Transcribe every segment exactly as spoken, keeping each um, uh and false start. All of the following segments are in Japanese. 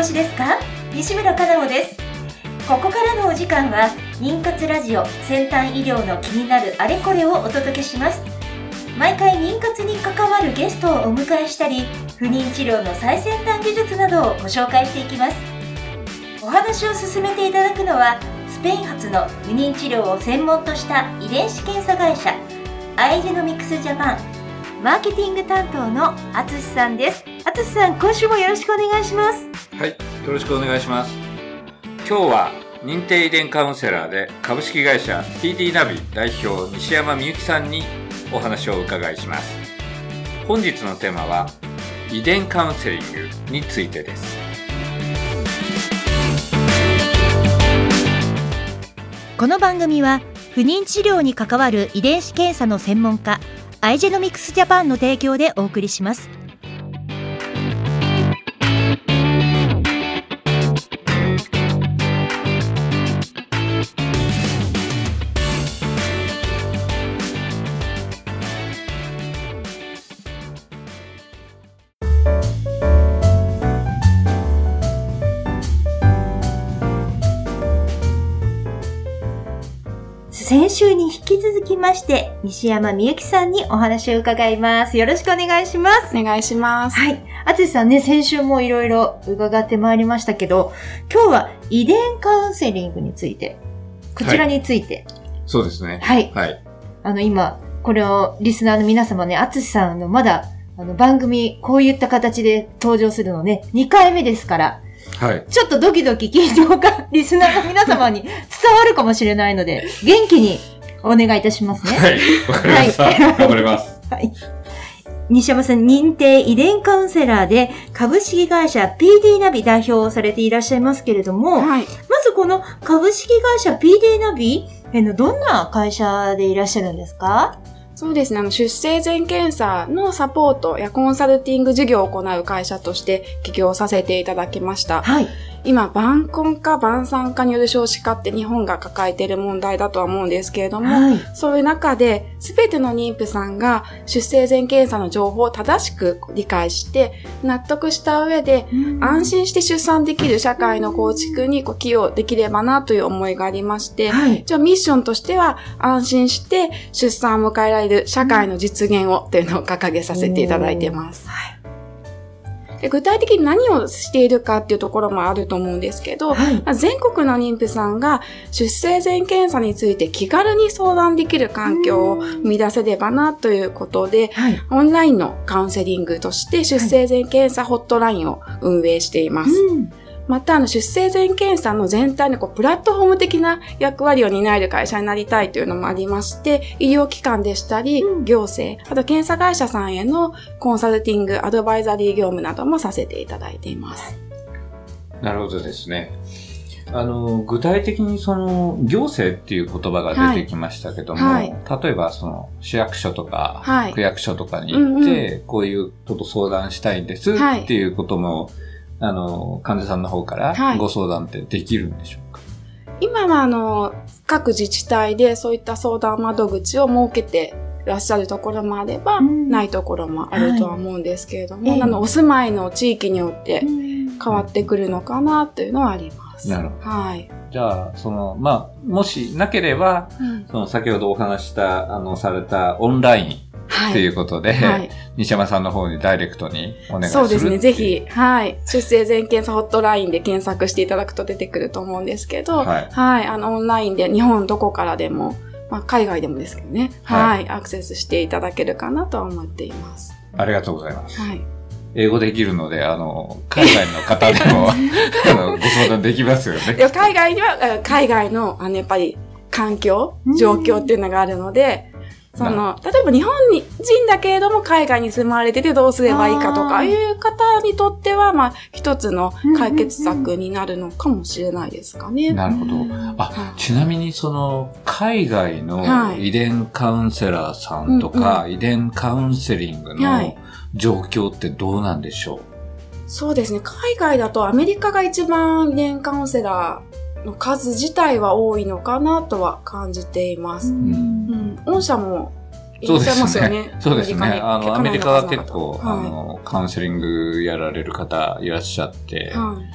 過ごしですか？西村かな子です。ここからのお時間は妊活ラジオ先端医療の気になるあれこれをお届けします。毎回妊活に関わるゲストをお迎えしたり、不妊治療の最先端技術などをご紹介していきます。お話を進めていただくのはスペイン発の不妊治療を専門とした遺伝子検査会社アイジェノミクスジャパンマーケティング担当の淳さんです。淳さん、今週もよろしくお願いします。 はい、よろしくお願いします。今日は認定遺伝カウンセラーで株式会社 ティーディー ナビ代表西山美幸さんにお話をお伺いします。本日のテーマは遺伝カウンセリングについてです。 この番組は不妊治療に関わる遺伝子検査の専門家アイジェノミクスジャパンの提供でお送りします。先週に引き続きまして西山美幸さんにお話を伺います。よろしくお願いします。 お願いします。 はい。淳さんね、先週もいろいろ伺ってまいりましたけど、今日は遺伝カウンセリングについて、こちらについて。 はい、そうですね。 はい。 はい。 あの今、これをリスナーの皆様ね、淳さんのまだあの番組こういった形で登場するのね、にかいめですから、はい、ちょっとドキドキ緊張がリスナーの皆様に伝わるかもしれないので、元気にお願いいたしますね。 はい、わかりました。はい、頑張ります。 はい。西山さん、認定遺伝カウンセラーで株式会社 ピーディー ナビ代表をされていらっしゃいますけれども、はい、まずこの株式会社 ピーディー ナビへのどんな会社でいらっしゃるんですか？ そうですね。あの、出生前検査のサポートやコンサルティング事業を行う会社として起業させていただきました。はい。今、晩婚化、晩産化による少子化って日本が抱えている問題だとは思うんですけれども、はい、そういう中で、すべての妊婦さんが出生前検査の情報を正しく理解して、納得した上で、安心して出産できる社会の構築に寄与できればなという思いがありまして、はい、じゃあミッションとしては、安心して出産を迎えられる社会の実現をというのを掲げさせていただいています。はい、で具体的に何をしているかっていうところもあると思うんですけど、はい、まあ、全国の妊婦さんが出生前検査について気軽に相談できる環境を生み出せればなということで、はい、オンラインのカウンセリングとして出生前検査ホットラインを運営しています。はい、また、あの、出生前検査の全体のこうプラットフォーム的な役割を担える会社になりたいというのもありまして、医療機関でしたり、うん、行政、あと検査会社さんへのコンサルティング、アドバイザリー業務などもさせていただいています。 なるほどですね。あの、具体的にその、行政っていう言葉が出てきましたけども、はいはい、例えばその、市役所とか、はい、区役所とかに行って、うんうん、こういうこと相談したいんですっていうことも、はい、あの、患者さんの方からご相談ってできるんでしょうか？ はい、今はあの、各自治体でそういった相談窓口を設けていらっしゃるところもあれば、うん、ないところもあるとは思うんですけれども、はい、あの、お住まいの地域によって変わってくるのかなというのはあります。 なるほど。 はい。 じゃあ、その、まあ、もしなければ、うん、その先ほどお話した、あの、されたオンライン、はい、ということで、はい、西山さんの方にダイレクトにお願いする。 そうですね。ぜひ、はい。出生前検査ホットラインで検索していただくと出てくると思うんですけど、はい。はい。あの、オンラインで日本どこからでも、まあ、海外でもですけどね、はい、はい。アクセスしていただけるかなと思っています。 ありがとうございます。はい。英語できるので、あの、海外の方でも、あの、ご相談できますよね。 海外には、海外の、あの、やっぱり、環境、状況っていうのがあるので、その、例えば日本人だけれども海外に住まわれててどうすればいいかとかいう方にとっては、まあ、一つの解決策になるのかもしれないですかね。 なるほど。あ、ちなみにその、海外の遺伝カウンセラーさんとか、はい、遺伝カウンセリングの状況ってどうなんでしょう？ そうですね。海外だとアメリカが一番遺伝カウンセラーの数自体は多いのかなとは感じています。うんうん、御社もいらっしゃいますよね。 そうですね。そうですね。あの、アメリカは結構、はい、あの、カウンセリングやられる方いらっしゃって、はい、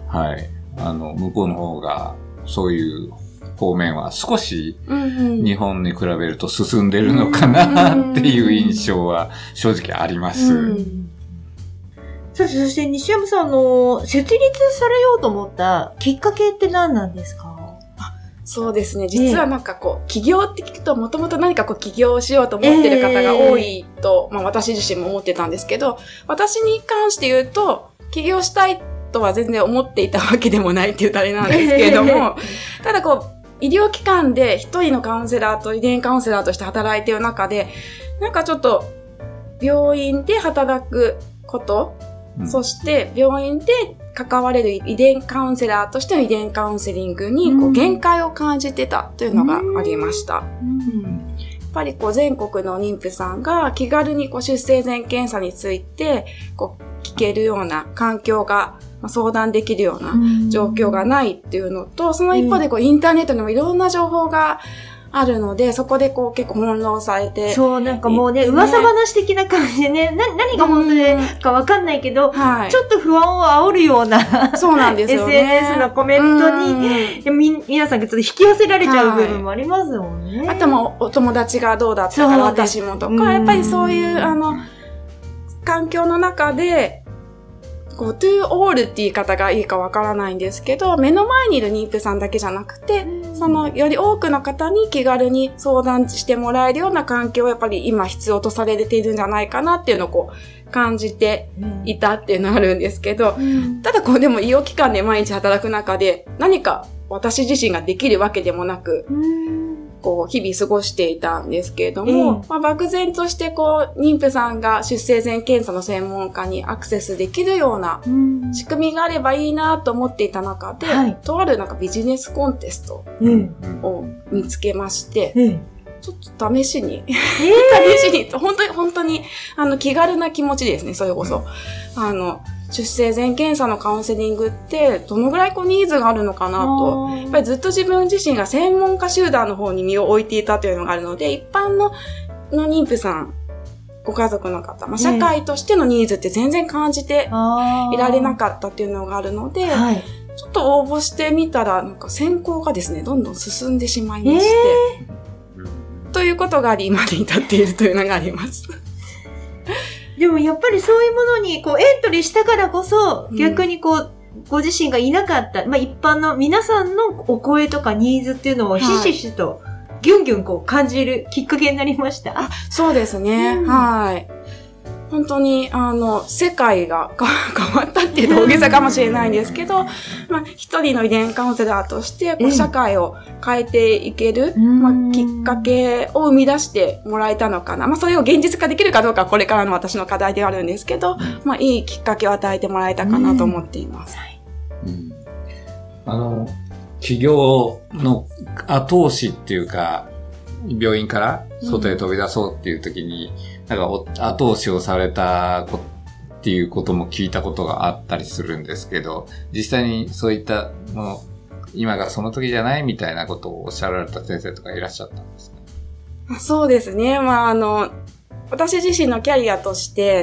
はい。あの、向こうの方が、そういう方面は少し、日本に比べると進んでるのかなっていう印象は正直あります。うんうん、 そして西山さんの設立されようと思ったきっかけって何なんですか？ そうですね。実はなんかこう、起業って聞くと、もともと何かこう起業しようと思ってる方が多いと、えー、まあ私自身も思ってたんですけど、私に関して言うと、起業したいとは全然思っていたわけでもないっていうあれなんですけれども、えー、ただこう、医療機関で一人のカウンセラーと遺伝カウンセラーとして働いている中で、なんかちょっと、病院で働くこと、うん、そして病院で関われる遺伝カウンセラーとしての遺伝カウンセリングにこう限界を感じてたというのがありました。うんうん、やっぱりこう全国の妊婦さんが気軽にこう出生前検査についてこう聞けるような環境が相談できるような状況がないっていうのと、その一方でこうインターネットにもいろんな情報があるので、そこでこう結構翻弄されて。 そう、なんかもうね、噂話的な感じでね、な、何が本当でかわかんないけど、はい、ちょっと不安を煽るような、 そうなんですよね。 エスエヌエス のコメントに、み、皆さんがちょっと引き寄せられちゃう部分もありますもんね。 はい、あともお友達がどうだったから私もとか、やっぱりそういう、あの、環境の中で、こう、to all って言い方がいいかわからないんですけど、目の前にいる妊婦さんだけじゃなくて、その、より多くの方に気軽に相談してもらえるような環境をやっぱり今必要とされているんじゃないかなっていうのをこう、感じていたっていうのがあるんですけど、うん、ただこう、でも医療機関で毎日働く中で、何か私自身ができるわけでもなく、うんこう、日々過ごしていたんですけれども、うんまあ、漠然としてこう、妊婦さんが出生前検査の専門家にアクセスできるような仕組みがあればいいなと思っていた中で、うん、とあるなんかビジネスコンテストを見つけまして、うん、ちょっと試しに、えー、試しに、本当に、本当に、あの、気軽な気持ちですね、それこそ。あの、出生前検査のカウンセリングってどのぐらいこうニーズがあるのかなと。やっぱりずっと自分自身が専門家集団の方に身を置いていたというのがあるので、一般のの妊婦さん、ご家族の方、まあ、社会としてのニーズって全然感じていられなかったっていうのがあるので、はい、ちょっと応募してみたら、なんか選考がですね、どんどん進んでしまいまして、えー、ということがあり、今に至っているというのがあります。 でもやっぱりそういうものにこうエントリーしたからこそ、逆にこう、うん、ご自身がいなかった、まあ一般の皆さんのお声とかニーズっていうのをひしひしとギュンギュンこう感じるきっかけになりました。 あ、そうですね。うん、はい。本当に、あの、世界が変わったっていうと大げさかもしれないんですけど、まあ、一人の遺伝カウンセラーとして、こう、社会を変えていける、まあ、きっかけを生み出してもらえたのかな。まあ、それを現実化できるかどうかはこれからの私の課題ではあるんですけど、まあ、いいきっかけを与えてもらえたかなと思っています。 うん、あの、起業の後押しっていうか、病院から外へ飛び出そうっていう時に、うん、なんか後押しをされたっていうことも聞いたことがあったりするんですけど、実際にそういったもの、今がその時じゃないみたいなことをおっしゃられた先生とかいらっしゃったんですか？ そうですね。まあ、あの、私自身のキャリアとして、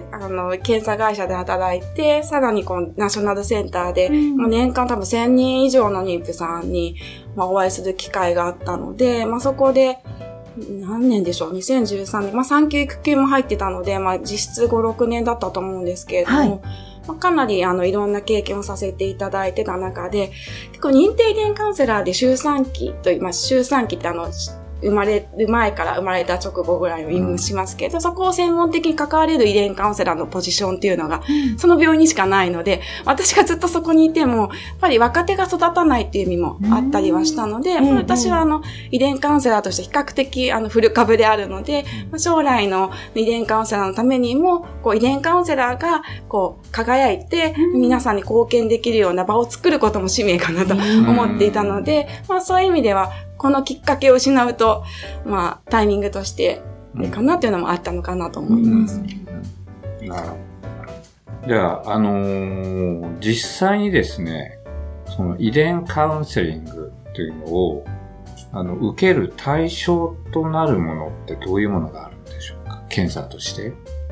あの、検査会社で働いて、さらにこのナショナルセンターで、うん、年間多分せんにん以上の妊婦さんに、まあ、お会いする機会があったので、まあ、そこで、何年でしょう ?にせんじゅうさんねん。まあ、産休育休も入ってたので、まあ、実質ご、ろくねんだったと思うんですけれども、はいまあ、かなり、あの、いろんな経験をさせていただいてた中で、結構認定遺伝カウンセラーで周産期と言います。周産期ってあの、生まれる前から生まれた直後ぐらいを意味しますけど、うん、そこを専門的に関われる遺伝カウンセラーのポジションっていうのが、うん、その病院にしかないので、私がずっとそこにいても、やっぱり若手が育たないっていう意味もあったりはしたので、うん、私はあの、遺伝カウンセラーとして比較的あの、古株であるので、うん、将来の遺伝カウンセラーのためにも、こう、遺伝カウンセラーが、こう、輝いて、うん、皆さんに貢献できるような場を作ることも使命かなと思っていたので、まあそういう意味では、このきっかけを失うと、まあ、タイミングとして、かなっていうのもあったのかなと思います。 うん、なるほど。じゃあ、あのー、実際にですね、その遺伝カウンセリングっていうのを、あの、受ける対象となるものってどういうものがあるんでしょうか？検査として。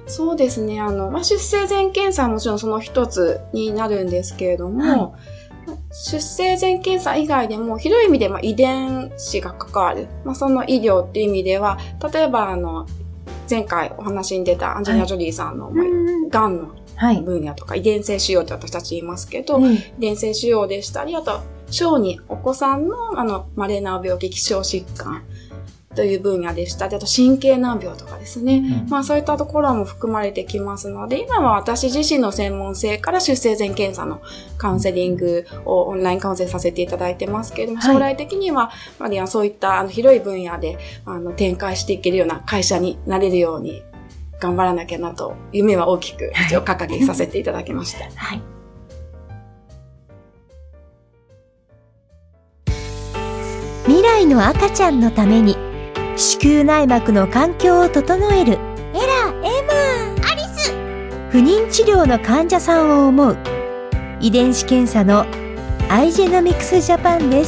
そうですね。あの、まあ、出生前検査はもちろんその一つになるんですけれども、はい、出生前検査以外でも広い意味でまあ遺伝子が関わる、まあ、その医療っていう意味では、例えばあの前回お話に出たアンジェリーナ・ジョリーさんの、はい、がんの分野とか、はい、遺伝性腫瘍って私たち言いますけど、うん、遺伝性腫瘍でしたり、あと小児お子さんのあの稀な病気、希少疾患という分野でしたり、あと神経難病とかですね、うん、まあそういったところも含まれてきますので、今は私自身の専門性から出生前検査のカウンセリングをオンラインカウンセルさせていただいてますけれども、はい、将来的にはやはりそういったあの広い分野であの展開していけるような会社になれるように頑張らなきゃなと、夢は大きく一応掲げさせていただきました。はい。 未来の赤ちゃんのために子宮内膜の環境を整えるエラ、エマ、アリス。不妊治療の患者さんを思う遺伝子検査のアイジェノミクスジャパンです。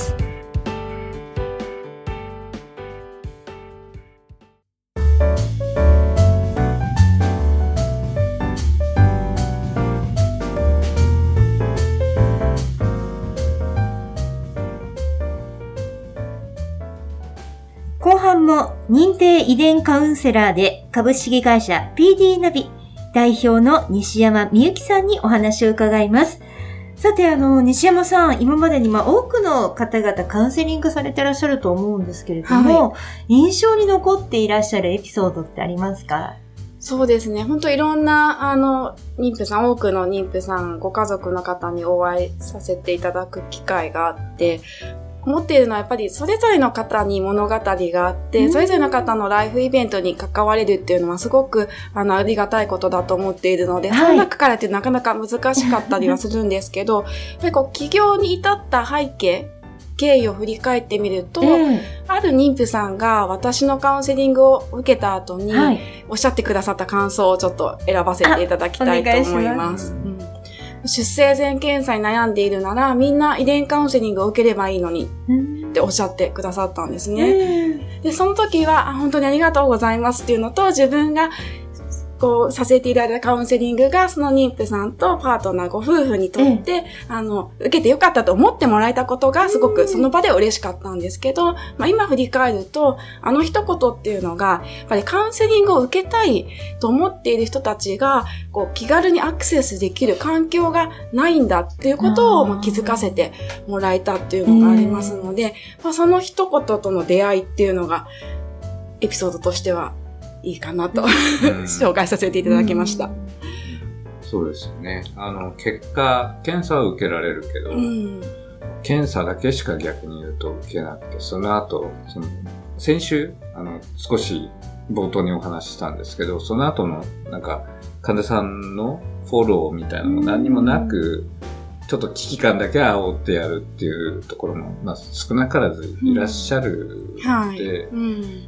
後半も認定遺伝カウンセラーで株式会社 ピーディー ナビ代表の西山美幸さんにお話を伺います。さて、あの、西山さん、今までにまあ多くの方々カウンセリングされてらっしゃると思うんですけれども、はい、印象に残っていらっしゃるエピソードってありますか？ そうですね。本当いろんな、あの、妊婦さん、多くの妊婦さん、ご家族の方にお会いさせていただく機会があって、思っているのはやっぱりそれぞれの方に物語があって、それぞれの方のライフイベントに関われるっていうのはすごくあのありがたいことだと思っているので、はい、その中からってなかなか難しかったりはするんですけど、やっぱりこう起業に至った背景、経緯を振り返ってみると、うん、ある妊婦さんが私のカウンセリングを受けた後に、はい、おっしゃってくださった感想をちょっと選ばせていただきたいと思います。出生前検査に悩んでいるならみんな遺伝カウンセリングを受ければいいのにっておっしゃってくださったんですね。で、その時は本当にありがとうございますっていうのと、自分がこうさせていただいたカウンセリングがその妊婦さんとパートナーご夫婦にとって、ええ、あの受けてよかったと思ってもらえたことがすごくその場で嬉しかったんですけど、まあ、今振り返るとあの一言っていうのがやっぱりカウンセリングを受けたいと思っている人たちがこう気軽にアクセスできる環境がないんだっていうことをまあ気づかせてもらえたっていうのがありますので、まあ、その一言との出会いっていうのがエピソードとしてはいいかなと、うん、紹介させていただきました。 そうですよね。あの、結果、検査は受けられるけど、うん、検査だけしか逆に言うと受けなくて、その後、その先週、あの、少し冒頭にお話ししたんですけど、その後の、なんか、患者さんのフォローみたいなのも何にもなく、ちょっと危機感だけ煽ってやるっていうところも、まあ、少なからずいらっしゃるので、うんはいうん、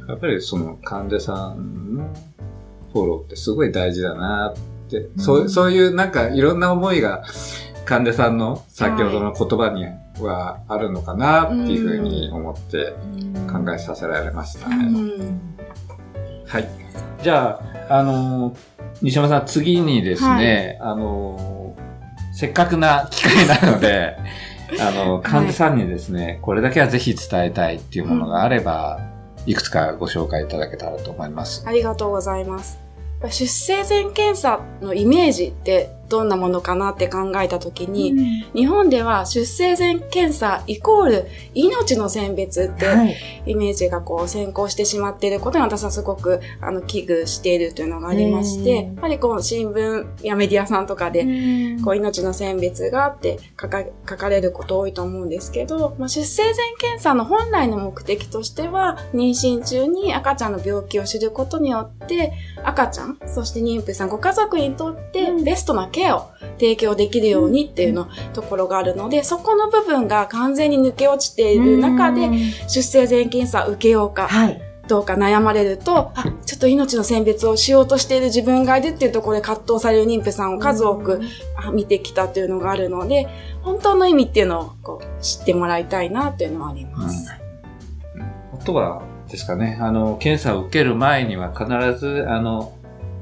やっぱりその患者さんのフォローってすごい大事だなって、うん、そう、そういうなんかいろんな思いが患者さんの先ほどの言葉にはあるのかなっていうふうに思って考えさせられましたね。うんうん、はい。じゃあ、あの、西山さん次にですね、はい、あの、せっかくな機会なので、あの、患者さんにですね、はい、これだけはぜひ伝えたいっていうものがあれば、うん、いくつかご紹介いただけたらと思います。 ありがとうございます。出生前検査のイメージってどんなものかなって考えたときに、うん、日本では出生前検査イコール命の選別ってイメージがこう先行してしまっていることに私はすごくあの危惧しているというのがありまして、やっぱりこう新聞やメディアさんとかでこう命の選別があって書か、書かれること多いと思うんですけど、まあ、出生前検査の本来の目的としては妊娠中に赤ちゃんの病気を知ることによって赤ちゃん、そして妊婦さんご家族にとってベストなケアを提供できるようにっていうのところがあるので、そこの部分が完全に抜け落ちている中で出生前検査を受けようか、はい、どうか悩まれると、あ、ちょっと命の選別をしようとしている自分がいるっていうところで葛藤される妊婦さんを数多く見てきたっていうのがあるので、本当の意味っていうのをこう知ってもらいたいなっていうのはあります。 うん、あとはですかね、あの検査を受ける前には必ずあの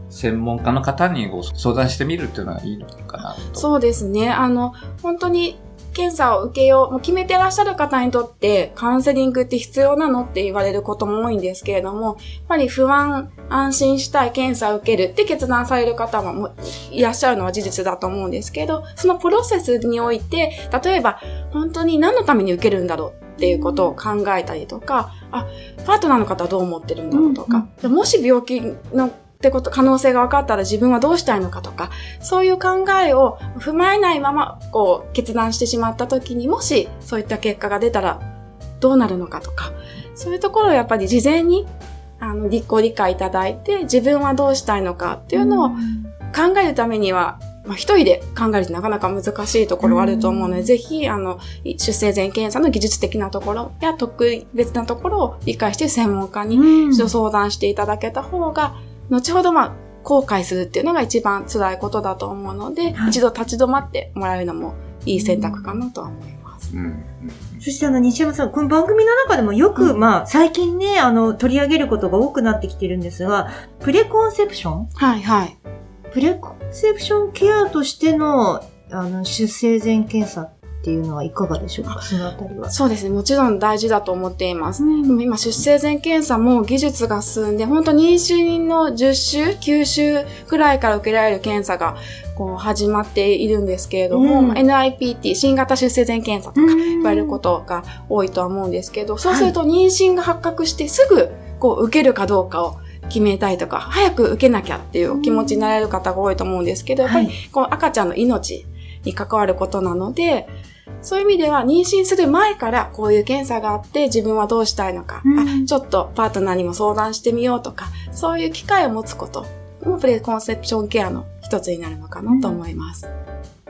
専門家の方にご相談してみるっていうのはいいのかなと。 そうですね。あの、本当に検査を受けよう、もう決めてらっしゃる方にとってカウンセリングって必要なのって言われることも多いんですけれども、やっぱり不安、安心したい検査を受けるって決断される方もいらっしゃるのは事実だと思うんですけど、そのプロセスにおいて、例えば本当に何のために受けるんだろうっていうことを考えたりとか、あ、パートナーの方はどう思ってるんだろうとか、うんうん、もし病気のってこと、可能性が分かったら自分はどうしたいのかとか、そういう考えを踏まえないまま、こう、決断してしまった時に、もしそういった結果が出たらどうなるのかとか、そういうところをやっぱり事前に、あの、ご理解いただいて、自分はどうしたいのかっていうのを考えるためには、まあ、一人で考えるとなかなか難しいところはあると思うので、ぜひ、あの、出生前検査の技術的なところや特別なところを理解して専門家に一度相談していただけた方が、後ほどまあ、後悔するっていうのが一番辛いことだと思うので、はい、一度立ち止まってもらえるのもいい選択かなとは思います。うんうん、 そしてあの、西山さん、この番組の中でもよく、うん、まあ、最近ね、あの、取り上げることが多くなってきてるんですが、プレコンセプション？ はいはい。 プレコンセプションケアとしての、あの、出生前検査っていうのはいかがでしょうか、そのあたりは。 そうですね。もちろん大事だと思っています。うん、でも今、出生前検査も技術が進んで、本当妊娠のじゅっ週、きゅう週くらいから受けられる検査が、こう、始まっているんですけれども、うん、エヌアイピーティー、新型出生前検査とか言われることが多いとは思うんですけど、そうすると妊娠が発覚してすぐ、こう、受けるかどうかを決めたいとか、早く受けなきゃっていう気持ちになれる方が多いと思うんですけど、やっぱり、この赤ちゃんの命に関わることなので、そういう意味では妊娠する前からこういう検査があって自分はどうしたいのか、うん、あちょっとパートナーにも相談してみようとか、そういう機会を持つこともプレコンセプションケアの一つになるのかなと思います。 うん、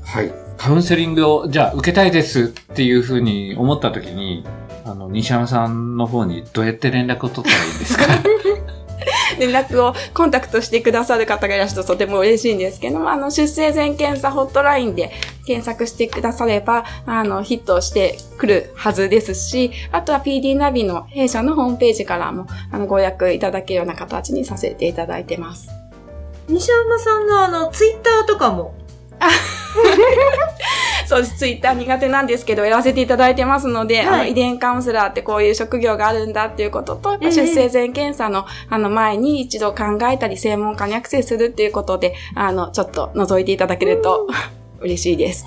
はい。カウンセリングをじゃあ受けたいですっていうふうに思った時に、あの、西山さんの方にどうやって連絡を取ったらいいんですか？ 連絡をコンタクトしてくださる方がいらっしゃるととても嬉しいんですけども、あの、出生前検査ホットラインで検索してくだされば、あの、ヒットしてくるはずですし、あとは ピーディー ナビの弊社のホームページからも、あの、ご予約いただけるような形にさせていただいてます。 西山さんのあの、ツイッターとかもそうです。ツイッター苦手なんですけど、やらせていただいてますので、はい、あの、遺伝カウンセラーってこういう職業があるんだっていうことと、えー、出生前検査の、あの、前に一度考えたり、専門家にアクセスするっていうことで、あの、ちょっと覗いていただけると嬉しいです。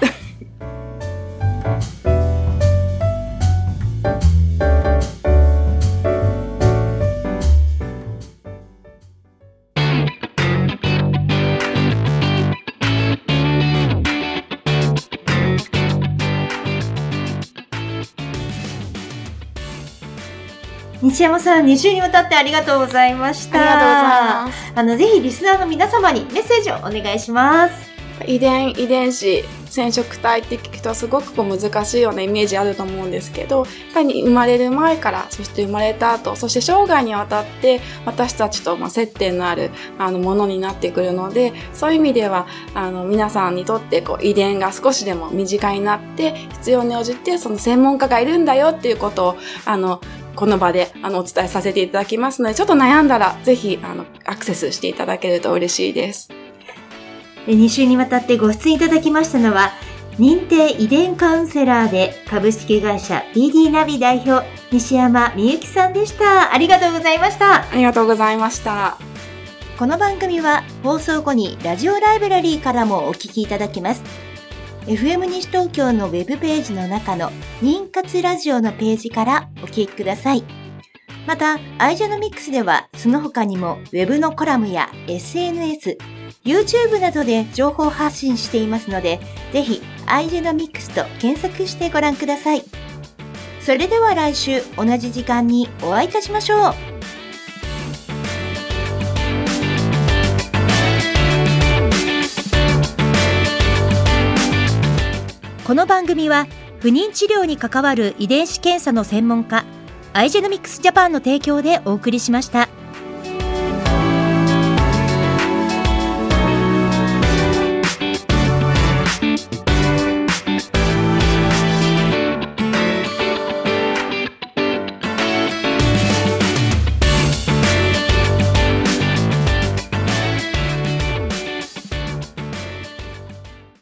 西山さん、に週にわたってありがとうございました。 ありがとうございます。 あの、ぜひリスナーの皆様にメッセージをお願いします。 遺伝、遺伝子、染色体って聞くとすごくこう難しいようなイメージあると思うんですけど、やっぱり生まれる前から、そして生まれた後、そして生涯にわたって私たちとまあ接点のあるあのものになってくるので、そういう意味ではあの皆さんにとってこう遺伝が少しでも身近になって、必要に応じてその専門家がいるんだよっていうことをあのこの場であのお伝えさせていただきますので、ちょっと悩んだらぜひあのアクセスしていただけると嬉しいです。 に週にわたってご出演いただきましたのは、認定遺伝カウンセラーで株式会社 ピーディー ナビ代表西山みゆきさんでした。ありがとうございました。 ありがとうございました。 この番組は放送後にラジオライブラリーからもお聞きいただけます。エフエム 西東京のウェブページの中の妊活ラジオのページからお聞きください。また、アイジェノミックスではその他にもウェブのコラムや エスエヌエス、YouTube などで情報発信していますので、ぜひ アイジェノミックス と検索してご覧ください。それでは来週同じ時間にお会いいたしましょう。この番組は不妊治療に関わる遺伝子検査の専門家アイジェノミックスジャパンの提供でお送りしました。